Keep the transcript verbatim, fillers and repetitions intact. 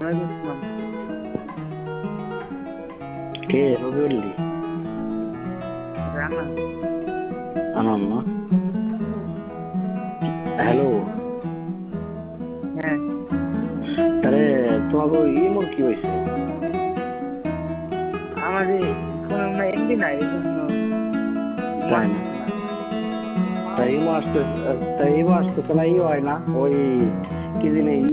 ওয়ালাইকুম আসসালাম। কে রবিউল্লি? রানা। আনান না? হ্যালো। হ্যাঁ, আরে তোমাকে ইমোর কি হয়েছে? আমার এই ফোনে মনে হয় এমবি নাই, এই জন্য ইমো তাই না? আসতেছে না। তাই ইমো আসতে তাই ইমো আসতেছে না, ই হয় না ওই কি দিনে